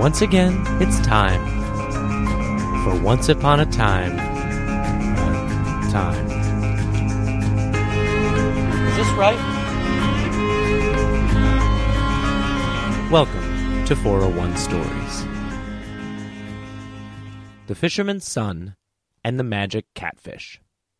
Once again, it's time for Once Upon a Time. Is this right? Welcome to 401 Stories. The Fisherman's Son and the Magic Catfish.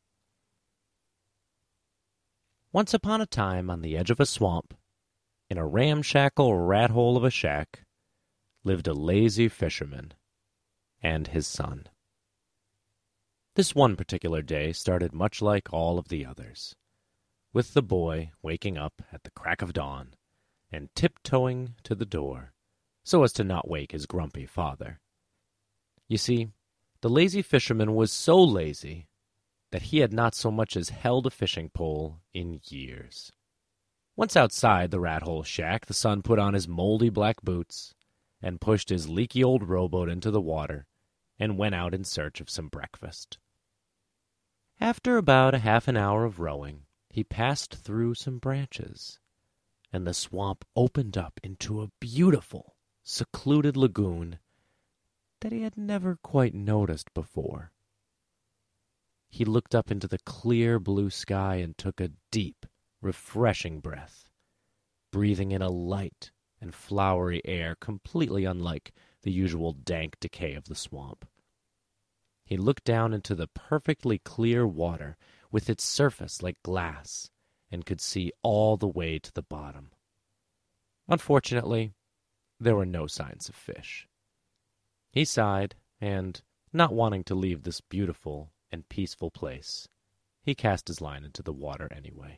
Once upon a time, on the edge of a swamp, in a ramshackle rat hole of a shack, lived a lazy fisherman and his son. This one particular day started much like all of the others, with the boy waking up at the crack of dawn and tiptoeing to the door so as to not wake his grumpy father. You see, the lazy fisherman was so lazy that he had not so much as held a fishing pole in years. Once outside the rat hole shack, the son put on his moldy black boots and pushed his leaky old rowboat into the water and went out in search of some breakfast. After about a half an hour of rowing, he passed through some branches, and the swamp opened up into a beautiful, secluded lagoon that he had never quite noticed before. He looked up into the clear blue sky and took a deep, refreshing breath, breathing in a light and flowery air completely unlike the usual dank decay of the swamp. He looked down into the perfectly clear water with its surface like glass and could see all the way to the bottom. Unfortunately, there were no signs of fish. He sighed, and, not wanting to leave this beautiful and peaceful place, he cast his line into the water anyway.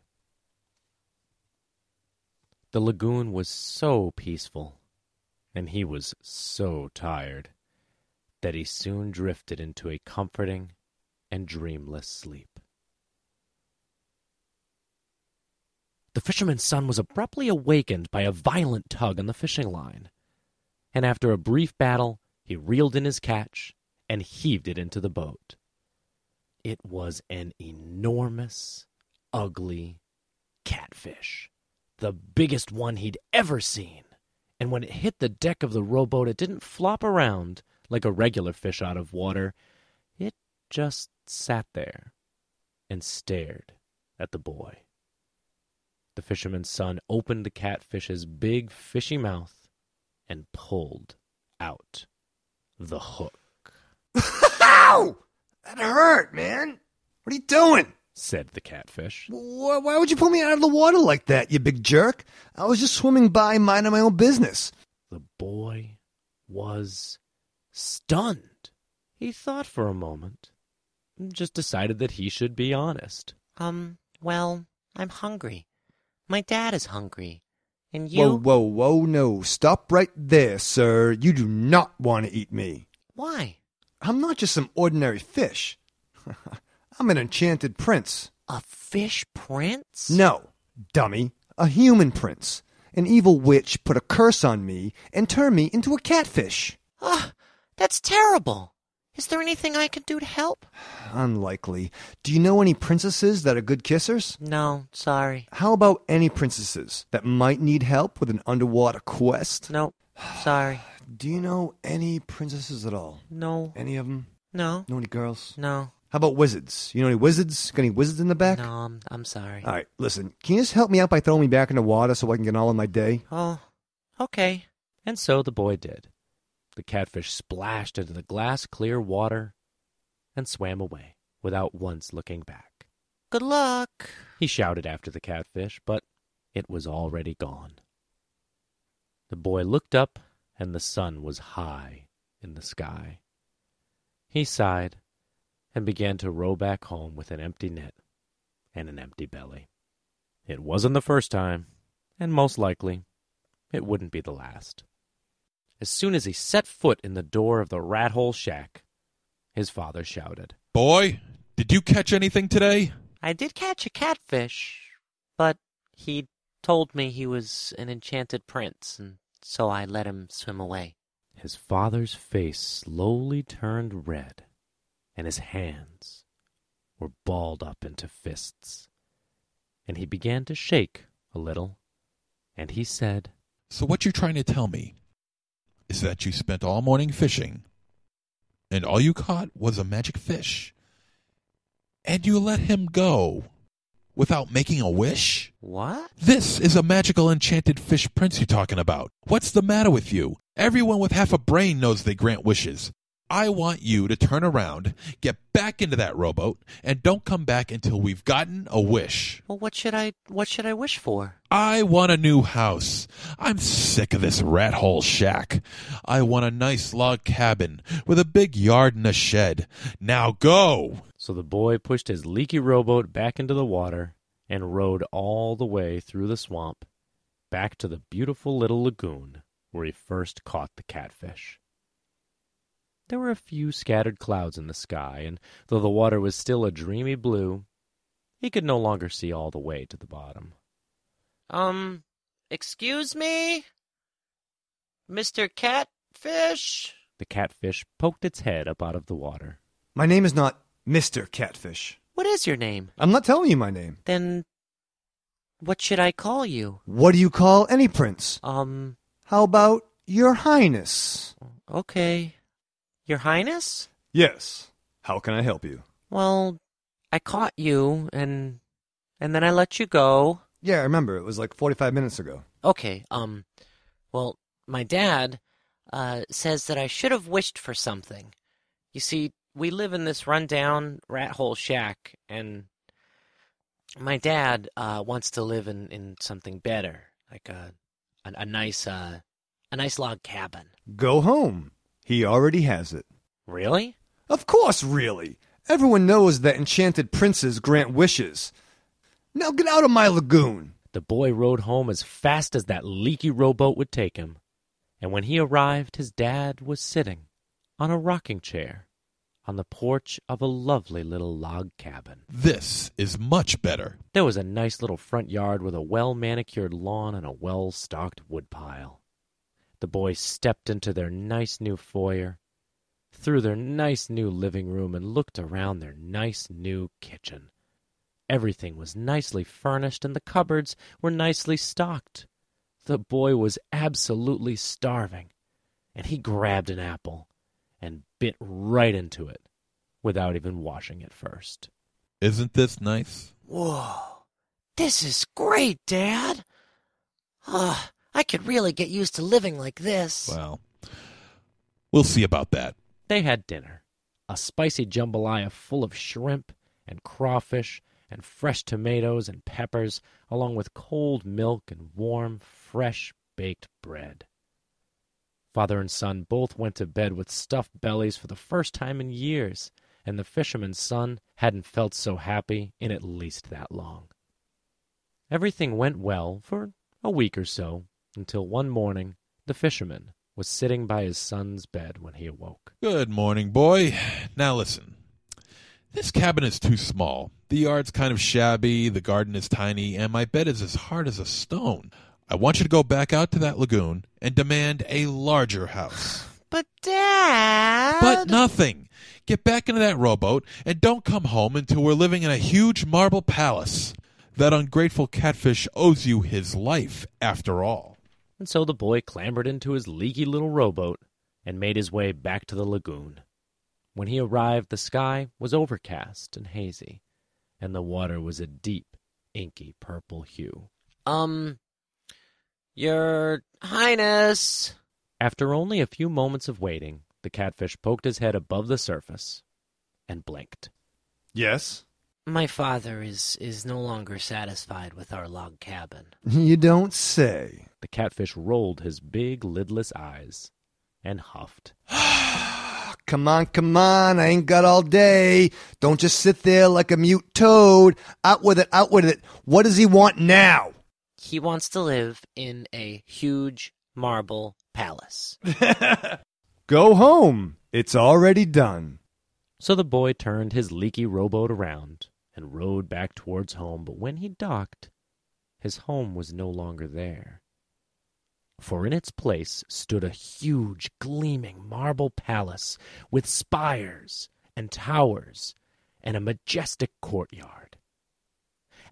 The lagoon was so peaceful, and he was so tired, that he soon drifted into a comforting and dreamless sleep. The fisherman's son was abruptly awakened by a violent tug on the fishing line, and after a brief battle, he reeled in his catch and heaved it into the boat. It was an enormous, ugly catfish, the biggest one he'd ever seen, and when it hit the deck of the rowboat, it didn't flop around like a regular fish out of water. It just sat there and stared at the boy. The fisherman's son opened the catfish's big fishy mouth and pulled out the hook. Ow! That hurt, man. What are you doing? Said the catfish. Why would you pull me out of the water like that, you big jerk? I was just swimming by, minding my own business. The boy was stunned. He thought for a moment, and just decided that he should be honest. Well, I'm hungry. My dad is hungry. And you... Whoa, no. Stop right there, sir. You do not want to eat me. Why? I'm not just some ordinary fish. I'm an enchanted prince. A fish prince? No, dummy. A human prince. An evil witch put a curse on me and turned me into a catfish. That's terrible. Is there anything I can do to help? Unlikely. Do you know any princesses that are good kissers? No, sorry. How about any princesses that might need help with an underwater quest? Nope, sorry. Do you know any princesses at all? No. Any of them? No. Know any girls? No. How about wizards? You know any wizards? Got any wizards in the back? No, I'm sorry. All right, listen. Can you just help me out by throwing me back in the water so I can get on with my day? Oh, okay. And so the boy did. The catfish splashed into the glass-clear water and swam away without once looking back. Good luck, he shouted after the catfish, but it was already gone. The boy looked up, and the sun was high in the sky. He sighed and began to row back home with an empty net and an empty belly. It wasn't the first time, and most likely it wouldn't be the last. As soon as he set foot in the door of the rat hole shack, his father shouted, "Boy, did you catch anything today?" I did catch a catfish, but he told me he was an enchanted prince, and so I let him swim away. His father's face slowly turned red, and his hands were balled up into fists, and he began to shake a little, and he said, "So what you trying to tell me? is that you spent all morning fishing, and all you caught was a magic fish, and you let him go without making a wish? What? This is a magical enchanted fish prince you're talking about. What's the matter with you? Everyone with half a brain knows they grant wishes. I want you to turn around, get back into that rowboat, and don't come back until we've gotten a wish. Well, what should I wish for? I want a new house. I'm sick of this rat hole shack. I want a nice log cabin with a big yard and a shed. Now go! So the boy pushed his leaky rowboat back into the water and rowed all the way through the swamp back to the beautiful little lagoon where he first caught the catfish. There were a few scattered clouds in the sky, and though the water was still a dreamy blue, he could no longer see all the way to the bottom. Excuse me? Mr. Catfish? The catfish poked its head up out of the water. My name is not Mr. Catfish. What is your name? I'm not telling you my name. Then, what should I call you? What do you call any prince? How about Your Highness? Okay. Your Highness? Yes. How can I help you? Well, I caught you, and then I let you go. Yeah, I remember. It was like 45 minutes ago. Okay, well, my dad, says that I should have wished for something. You see, we live in this rundown rat hole shack, and my dad, wants to live in something better, like a nice log cabin. Go home. He already has it. Really? Of course, really. Everyone knows that enchanted princes grant wishes. Now get out of my lagoon. The boy rowed home as fast as that leaky rowboat would take him, and when he arrived, his dad was sitting on a rocking chair on the porch of a lovely little log cabin. This is much better. There was a nice little front yard with a well-manicured lawn and a well-stocked woodpile. The boys stepped into their nice new foyer, through their nice new living room, and looked around their nice new kitchen. Everything was nicely furnished, and the cupboards were nicely stocked. The boy was absolutely starving, and he grabbed an apple and bit right into it without even washing it first. Isn't this nice? Whoa, this is great, Dad. I could really get used to living like this. Well, we'll see about that. They had dinner, a spicy jambalaya full of shrimp and crawfish and fresh tomatoes and peppers, along with cold milk and warm, fresh baked bread. Father and son both went to bed with stuffed bellies for the first time in years, and the fisherman's son hadn't felt so happy in at least that long. Everything went well for a week or so, until one morning the fisherman was sitting by his son's bed when he awoke. Good morning, boy. Now listen. This cabin is too small. The yard's kind of shabby, the garden is tiny, and my bed is as hard as a stone. I want you to go back out to that lagoon and demand a larger house. But, Dad... But nothing. Get back into that rowboat and don't come home until we're living in a huge marble palace. That ungrateful catfish owes you his life, after all. And so the boy clambered into his leaky little rowboat and made his way back to the lagoon. When he arrived, the sky was overcast and hazy, and the water was a deep, inky purple hue. Your Highness... After only a few moments of waiting, the catfish poked his head above the surface and blinked. Yes? My father is no longer satisfied with our log cabin. You don't say. The catfish rolled his big, lidless eyes and huffed. Come on, I ain't got all day. Don't just sit there like a mute toad. Out with it. What does he want now? He wants to live in a huge marble palace. Go home. It's already done. So the boy turned his leaky rowboat around and rowed back towards home, but when he docked, his home was no longer there. For in its place stood a huge, gleaming marble palace with spires and towers and a majestic courtyard.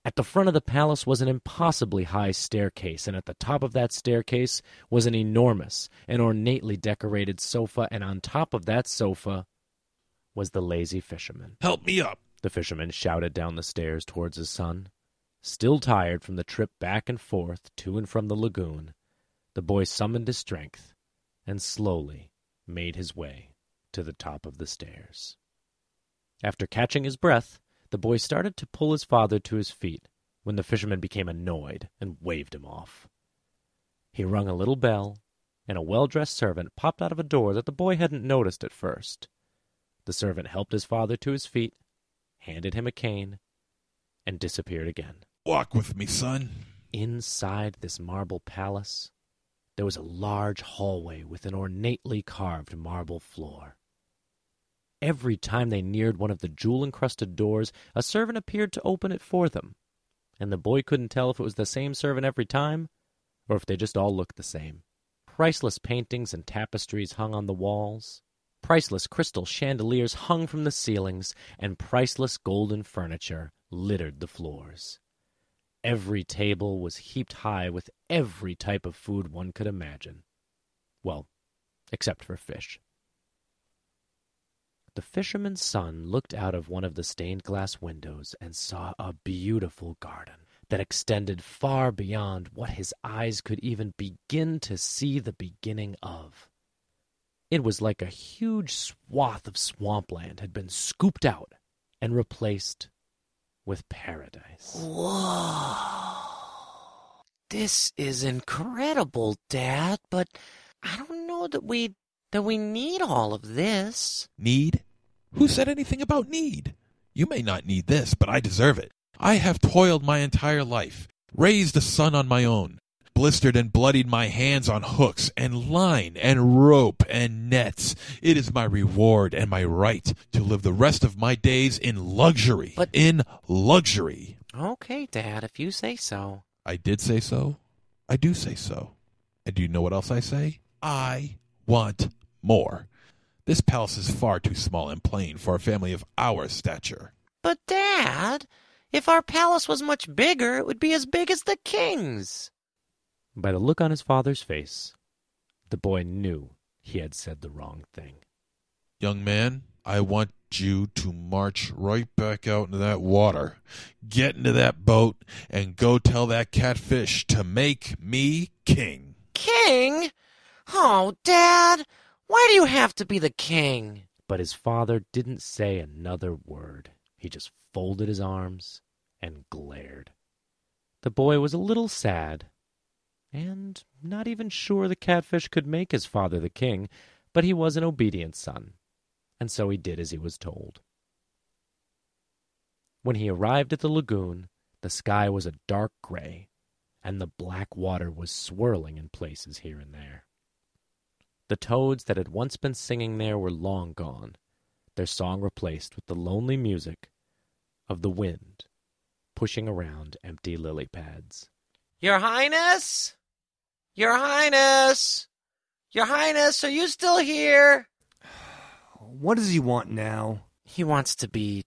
At the front of the palace was an impossibly high staircase, and at the top of that staircase was an enormous and ornately decorated sofa, and on top of that sofa was the lazy fisherman. Help me up. The fisherman shouted down the stairs towards his son. Still tired from the trip back and forth to and from the lagoon, the boy summoned his strength and slowly made his way to the top of the stairs. After catching his breath, the boy started to pull his father to his feet when the fisherman became annoyed and waved him off. He rung a little bell, and a well-dressed servant popped out of a door that the boy hadn't noticed at first. The servant helped his father to his feet, handed him a cane, and disappeared again. Walk with me, son. Inside this marble palace, there was a large hallway with an ornately carved marble floor. Every time they neared one of the jewel-encrusted doors, a servant appeared to open it for them, and the boy couldn't tell if it was the same servant every time, or if they just all looked the same. Priceless paintings and tapestries hung on the walls, priceless crystal chandeliers hung from the ceilings, and priceless golden furniture littered the floors. Every table was heaped high with every type of food one could imagine. Well, except for fish. The fisherman's son looked out of one of the stained-glass windows and saw a beautiful garden that extended far beyond what his eyes could even begin to see the beginning of. It was like a huge swath of swampland had been scooped out and replaced with paradise. Whoa. This is incredible, Dad, but I don't know that we need all of this. Need? Who said anything about need? You may not need this, but I deserve it. I have toiled my entire life, raised a son on my own, blistered and bloodied my hands on hooks and line and rope and nets. It is my reward and my right to live the rest of my days in luxury. But in luxury. Okay, Dad, if you say so. I did say so. I do say so. And do you know what else I say? I want more. This palace is far too small and plain for a family of our stature. But, Dad, if our palace was much bigger, it would be as big as the king's. By the look on his father's face, the boy knew he had said the wrong thing. Young man, I want you to march right back out into that water, get into that boat, and go tell that catfish to make me king. King? Oh, Dad, why do you have to be the king? But his father didn't say another word. He just folded his arms and glared. The boy was a little sad, and not even sure the catfish could make his father the king, but he was an obedient son, and so he did as he was told. When he arrived at the lagoon, the sky was a dark gray, and the black water was swirling in places here and there. The toads that had once been singing there were long gone, their song replaced with the lonely music of the wind pushing around empty lily pads. Your Highness? Your Highness? Your Highness, are you still here? What does he want now? He wants to be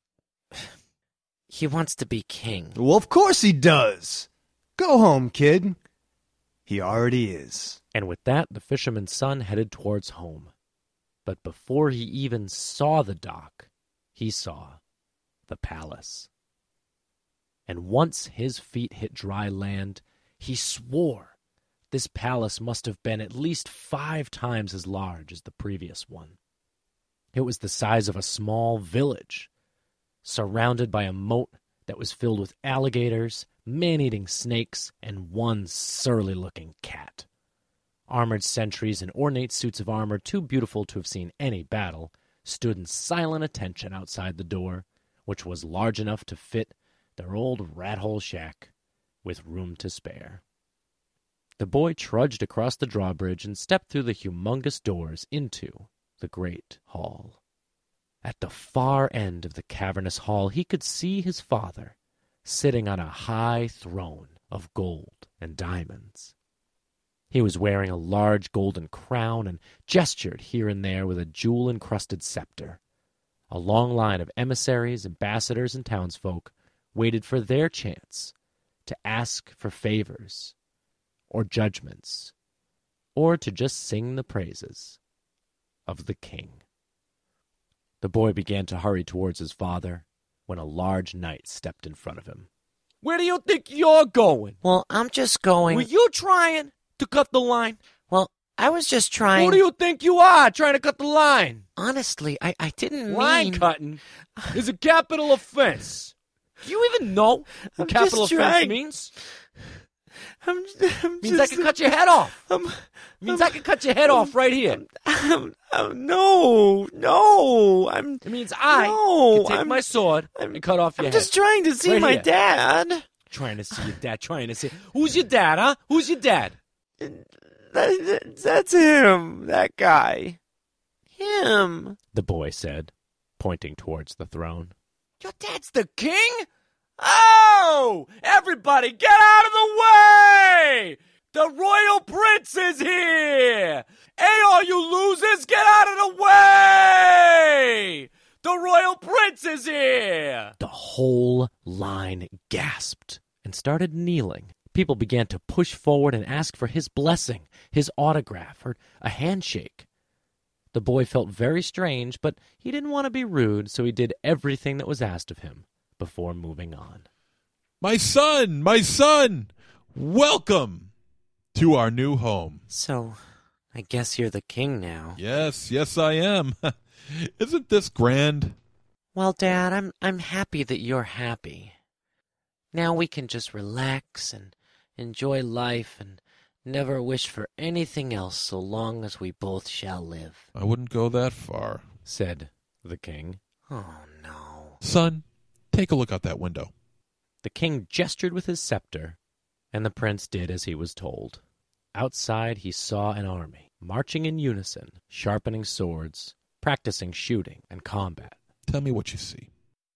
king. Well, of course he does. Go home, kid. He already is. And with that, the fisherman's son headed towards home. But before he even saw the dock, he saw the palace. And once his feet hit dry land, he swore this palace must have been at least 5 times as large as the previous one. It was the size of a small village, surrounded by a moat that was filled with alligators, man-eating snakes, and one surly-looking cat. Armored sentries in ornate suits of armor, too beautiful to have seen any battle, stood in silent attention outside the door, which was large enough to fit their old rat-hole shack with room to spare. The boy trudged across the drawbridge and stepped through the humongous doors into the great hall. At the far end of the cavernous hall, he could see his father sitting on a high throne of gold and diamonds. He was wearing a large golden crown and gestured here and there with a jewel-encrusted scepter. A long line of emissaries, ambassadors, and townsfolk waited for their chance to ask for favors or judgments, or to just sing the praises of the king. The boy began to hurry towards his father when a large knight stepped in front of him. Where do you think you're going? Well, I'm just going... Were you trying to cut the line? Well, I was just trying... Who do you think you are, trying to cut the line? Honestly, I didn't Line mean... cutting is a capital offense. Do you even know what I'm capital just offense trying. means? I'm Means I can cut your head off. Means I can cut your head off right here. No, It means I No, can take my sword and cut off your I'm head. just trying to see Right my here. dad. Trying to see your dad, trying to see. Who's your dad, huh? Who's your dad? That's him, that guy. Him. The boy said, pointing towards the throne. Your dad's the king? Oh! Everybody get out of the way! The royal prince is here! Hey, all you losers, get out of the way! The royal prince is here! The whole line gasped and started kneeling. People began to push forward and ask for his blessing, his autograph, or a handshake. The boy felt very strange, but he didn't want to be rude, so he did everything that was asked of him before moving on. My son, welcome to our new home. So, I guess you're the king now. Yes, I am. Isn't this grand? Well, Dad, I'm happy that you're happy. Now we can just relax and enjoy life and never wish for anything else so long as we both shall live. I wouldn't go that far. Said the king. Oh, no. Son, take a look out that window. The king gestured with his scepter, and the prince did as he was told. Outside he saw an army, marching in unison, sharpening swords, practicing shooting and combat. Tell me what you see.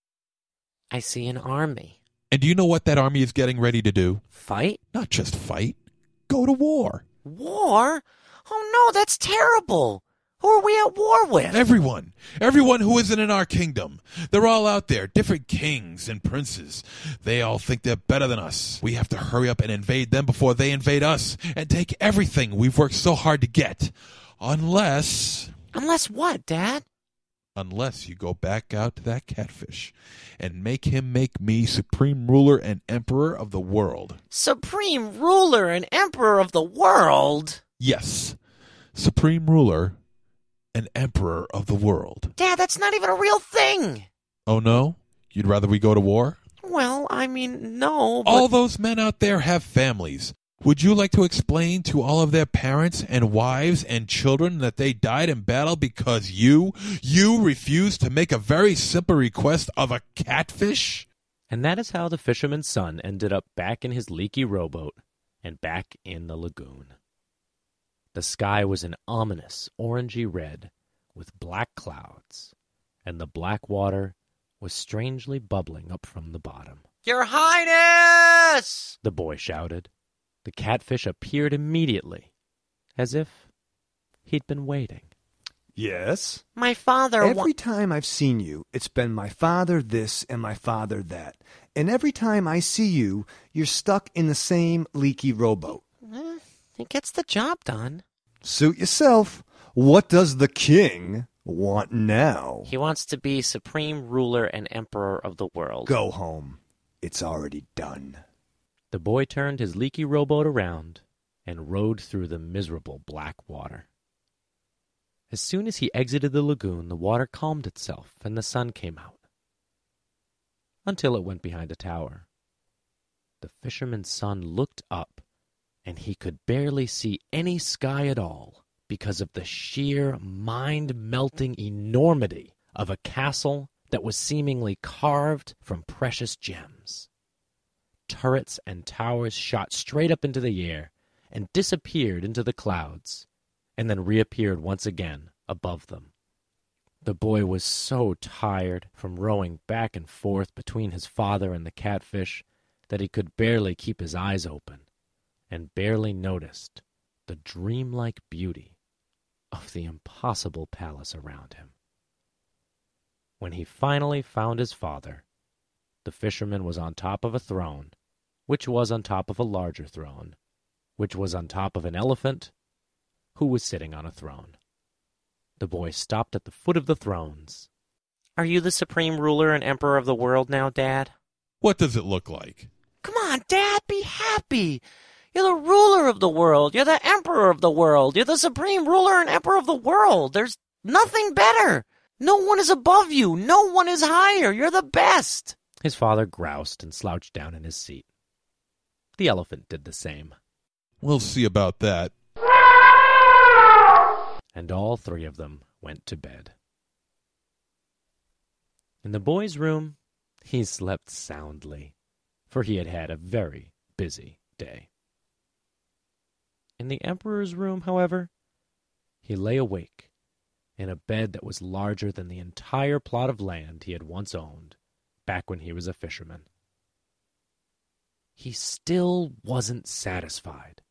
I see an army. And do you know what that army is getting ready to do? Fight? Not just fight. Go to war. War? Oh, no, that's terrible. Who are we at war with? Everyone who isn't in our kingdom. They're all out there, different kings and princes. They all think they're better than us. We have to hurry up and invade them before they invade us and take everything we've worked so hard to get. Unless what, Dad? Unless you go back out to that catfish and make him make me supreme ruler and emperor of the world. Supreme ruler and emperor of the world? Yes, supreme ruler and emperor of the world. Dad, that's not even a real thing. Oh, no? You'd rather we go to war? Well, I mean, no, but... All those men out there have families. Would you like to explain to all of their parents and wives and children that they died in battle because you refused to make a very simple request of a catfish? And that is how the fisherman's son ended up back in his leaky rowboat and back in the lagoon. The sky was an ominous orangey red with black clouds, and the black water was strangely bubbling up from the bottom. Your Highness! The boy shouted. The catfish appeared immediately, as if he'd been waiting. Yes? My father... Every time I've seen you, it's been my father this and my father that. And every time I see you, you're stuck in the same leaky rowboat. It gets the job done. Suit yourself. What does the king want now? He wants to be supreme ruler and emperor of the world. Go home. It's already done. The boy turned his leaky rowboat around and rowed through the miserable black water. As soon as he exited the lagoon, the water calmed itself and the sun came out, until it went behind a tower. The fisherman's son looked up, and he could barely see any sky at all because of the sheer, mind-melting enormity of a castle that was seemingly carved from precious gems. Turrets and towers shot straight up into the air and disappeared into the clouds, and then reappeared once again above them. The boy was so tired from rowing back and forth between his father and the catfish that he could barely keep his eyes open, and barely noticed the dreamlike beauty of the impossible palace around him. When he finally found his father, the fisherman was on top of a throne, which was on top of a larger throne, which was on top of an elephant, who was sitting on a throne. The boy stopped at the foot of the thrones. Are you the supreme ruler and emperor of the world now, Dad? What does it look like? Come on, Dad, be happy. You're the ruler of the world. You're the emperor of the world. You're the supreme ruler and emperor of the world. There's nothing better. No one is above you. No one is higher. You're the best. His father groused and slouched down in his seat. The elephant did the same. We'll see about that. And all three of them went to bed. In the boy's room, he slept soundly, for he had had a very busy day. In the emperor's room, however, he lay awake in a bed that was larger than the entire plot of land he had once owned, back when he was a fisherman. He still wasn't satisfied.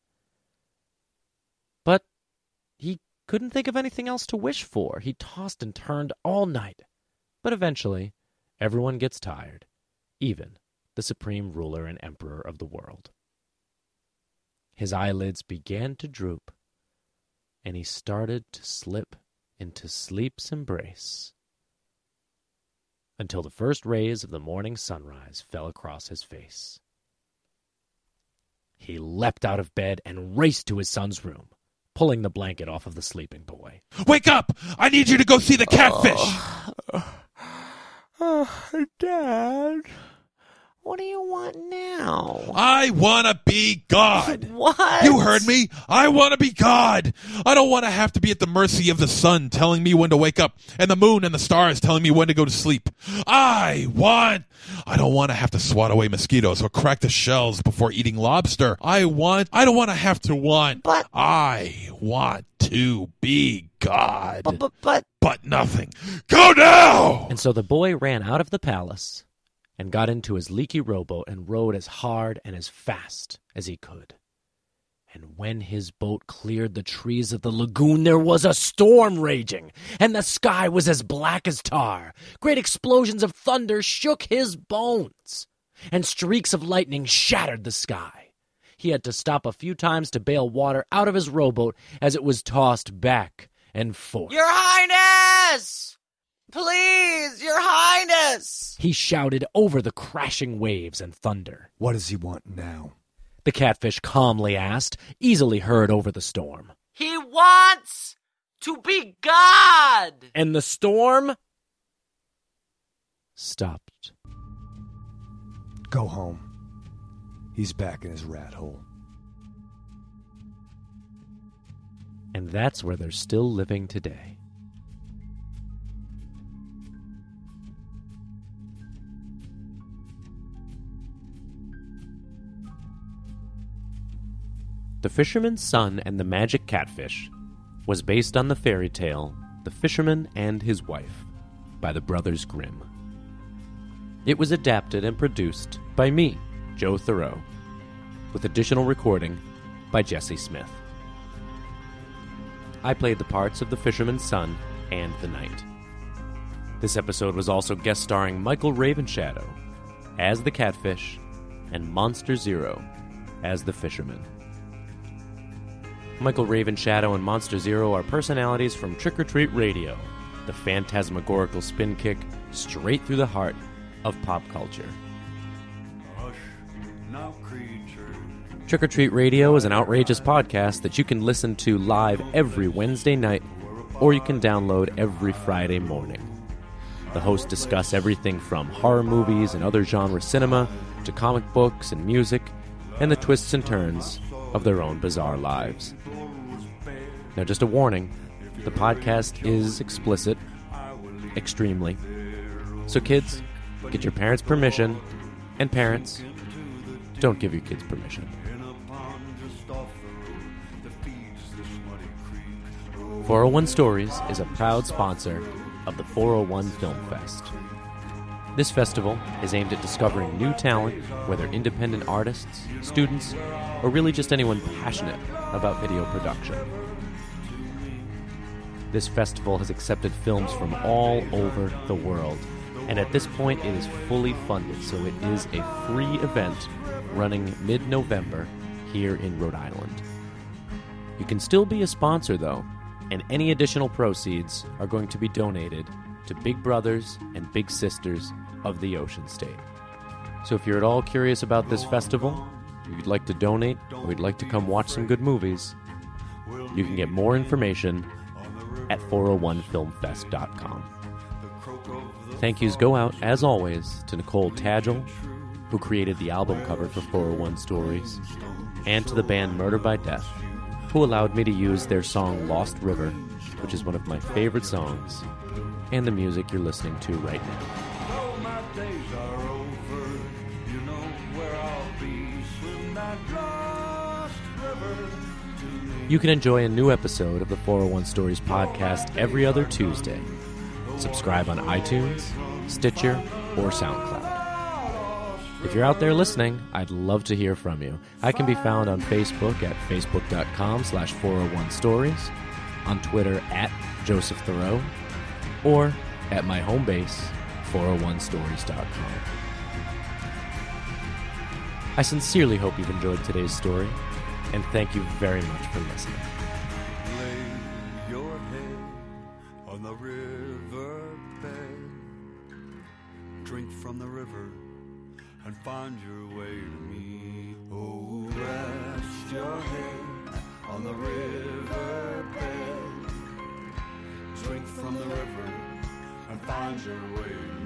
But he couldn't think of anything else to wish for. He tossed and turned all night. But eventually, everyone gets tired, even the supreme ruler and emperor of the world. His eyelids began to droop, and he started to slip into sleep's embrace, until the first rays of the morning sunrise fell across his face. He leapt out of bed and raced to his son's room, pulling the blanket off of the sleeping boy. Wake up! I need you to go see the catfish! Dad, what do you want now? I want to be God! What? You heard me! I want to be God! I don't want to have to be at the mercy of the sun telling me when to wake up and the moon and the stars telling me when to go to sleep. I don't want to have to swat away mosquitoes or crack the shells before eating lobster. I don't want to have to want. But I want to be God. But nothing. Go now! And so the boy ran out of the palace and got into his leaky rowboat and rowed as hard and as fast as he could. And when his boat cleared the trees of the lagoon, there was a storm raging, and the sky was as black as tar. Great explosions of thunder shook his bones, and streaks of lightning shattered the sky. He had to stop a few times to bail water out of his rowboat as it was tossed back and forth. Your Highness! Please, Your Highness! He shouted over the crashing waves and thunder. What does he want now? The catfish calmly asked, easily heard over the storm. He wants to be God! And the storm stopped. Go home. He's back in his rat hole. And that's where they're still living today. The Fisherman's Son and the Magic Catfish was based on the fairy tale The Fisherman and His Wife by the Brothers Grimm. It was adapted and produced by me, Joe Thoreau, with additional recording by Jesse Smith. I played the parts of the Fisherman's Son and the Knight. This episode was also guest starring Michael Ravenshadow as the Catfish and Monster Zero as the Fisherman. Michael Ravenshadow and Monster Zero are personalities from Trick or Treat Radio, the phantasmagorical spin kick straight through the heart of pop culture. Trick or Treat Radio is an outrageous podcast that you can listen to live every Wednesday night, or you can download every Friday morning. The hosts discuss everything from horror movies and other genre cinema to comic books and music, and the twists and turns of their own bizarre lives. Now, just a warning, the podcast is explicit, extremely. So kids, get your parents' permission, and parents, don't give your kids permission. 401 Stories is a proud sponsor of the 401 Film Fest. This festival is aimed at discovering new talent, whether independent artists, students, or really just anyone passionate about video production. This festival has accepted films from all over the world, And at this point, it is fully funded, so it is a free event running mid-November here in Rhode Island. You can still be a sponsor, though, and any additional proceeds are going to be donated to Big Brothers and Big Sisters of the Ocean State. So if you're at all curious about this festival, if you'd like to donate, or you'd like to come watch some good movies, you can get more information at 401filmfest.com. Thank yous go out, as always, to Nicole Tagel, who created the album cover for 401 Stories, and to the band Murder by Death, who allowed me to use their song Lost River, which is one of my favorite songs, and the music you're listening to right now. You can enjoy a new episode of the 401 Stories podcast every other Tuesday. Subscribe on iTunes, Stitcher, or SoundCloud. If you're out there listening, I'd love to hear from you. I can be found on Facebook at facebook.com/401stories, on Twitter at Joseph Thoreau, or at my home base, 401stories.com. I sincerely hope you've enjoyed today's story, and thank you very much for listening. Lay your head on the riverbed, drink from the river and find your way to me. Oh, rest your head on the riverbed, drink from the river and find your way to me.